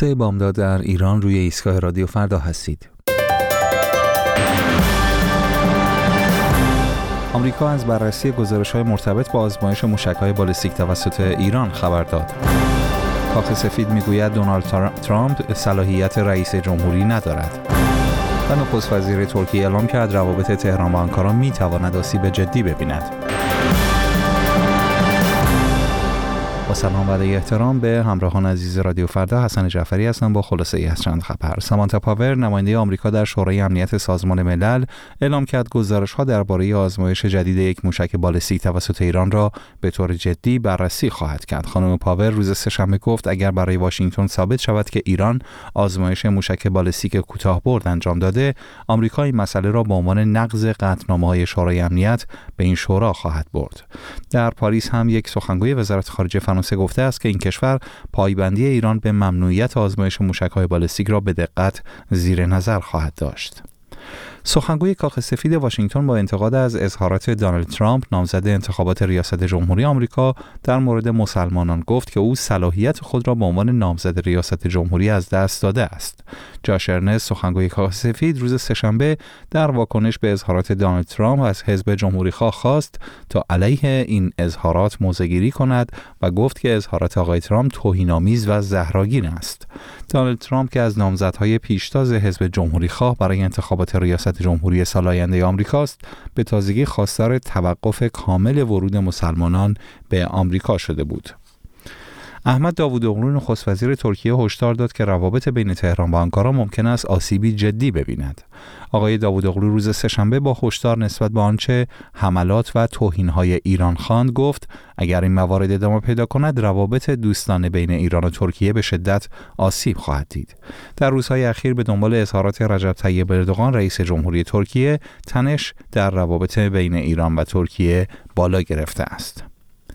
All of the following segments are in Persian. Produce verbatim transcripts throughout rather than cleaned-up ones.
خلاصه بامداد در ایران روی ایستگاه رادیو فردا هستید. آمریکا از بررسی گزارش‌های مرتبط با آزمایش موشک‌های بالستیک توسط ایران خبر داد. کاخ سفید میگوید دونالد ترامپ صلاحیت رئیس جمهوری ندارد. و نخست وزیر ترکیه اعلام کرد روابط تهران و آنکارا میتواند آسیب جدی ببیند. با سلام و احترام به همراهان عزیز رادیو فردا، حسن جعفری هستم با خلاصه ای از چند خبر. سامانتا پاور، نماینده آمریکا در شورای امنیت سازمان ملل، اعلام کرد گزارش‌ها درباره آزمایش جدید یک موشک بالستیک توسط ایران را به طور جدی بررسی خواهد کرد. خانم پاور روز سه‌شنبه گفت اگر برای واشنگتن ثابت شود که ایران آزمایش موشک بالستیک کوتاه‌برد انجام داده، آمریکا این مسئله را به عنوان نقض قطعنامه‌های شورای امنیت به این شورا خواهد برد. در پاریس هم یک سخنگوی وزارت خارجه فرانسه گفته است که این کشور پایبندی ایران به ممنوعیت آزمایش موشک‌های بالستیک را به دقت زیر نظر خواهد داشت. سخنگوی کاخ سفید واشنگتن با انتقاد از اظهارات دونالد ترامپ، نامزد انتخابات ریاست جمهوری آمریکا، در مورد مسلمانان گفت که او صلاحیت خود را به عنوان نامزد ریاست جمهوری از دست داده است. جاش ارنست، سخنگوی کاخ سفید، روز سه‌شنبه در واکنش به اظهارات دونالد ترامپ از حزب جمهوری‌خواه خواست تا علیه این اظهارات موضع‌گیری کند و گفت که اظهارات آقای ترامپ توهین‌آمیز و زهرآگین است. دونالد ترامپ که از نامزدهای پیشتاز حزب جمهوری‌خواه برای انتخابات ریاست جمهوری سال آینده آمریکاست، به تازگی خواستار توقف کامل ورود مسلمانان به آمریکا شده بود. احمد داوودوغلو، نخست وزیر ترکیه، هشدار داد که روابط بین تهران و آنکارا ممکن است آسیبی جدی ببیند. آقای داوودوغلو روز سه‌شنبه با هشدار نسبت به آنچه حملات و توهین‌های ایران خواند گفت اگر این موارد ادامه پیدا کند، روابط دوستانه بین ایران و ترکیه به شدت آسیب خواهد دید. در روزهای اخیر به دنبال اظهارات رجب طیب اردوغان، رئیس جمهوری ترکیه، تنش در روابط بین ایران و ترکیه بالا گرفته است.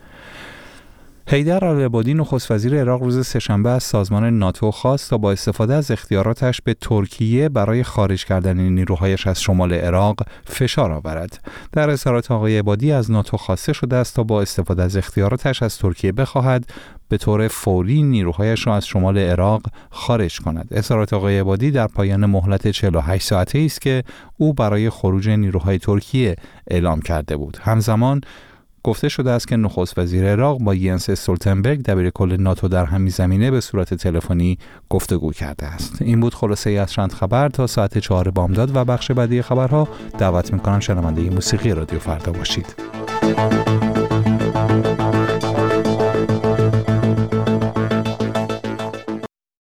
حیدر العبادی، نخست وزیر عراق، روز سه‌شنبه از سازمان ناتو خواست تا با استفاده از اختیاراتش به ترکیه برای خارج کردن نیروهایش از شمال عراق فشار آورد. در اظهارات آقای عبادی از ناتو خواسته شده است تا با استفاده از اختیاراتش از ترکیه بخواهد به طور فوری نیروهایش را از شمال عراق خارج کند. اظهارات آقای عبادی در پایان مهلت چهل و هشت ساعته است که او برای خروج نیروهای ترکیه اعلام کرده بود. همزمان گفته شده است که نخست وزیر عراق با ینس استولتنبرگ، دبیرکل ناتو، در همین زمینه به صورت تلفنی گفتگو کرده است. این بود خلاصه ای از چند خبر. تا ساعت چهار بامداد و بخش بعدی خبرها دعوت می‌کنم شنونده موسیقی رادیو فردا باشید.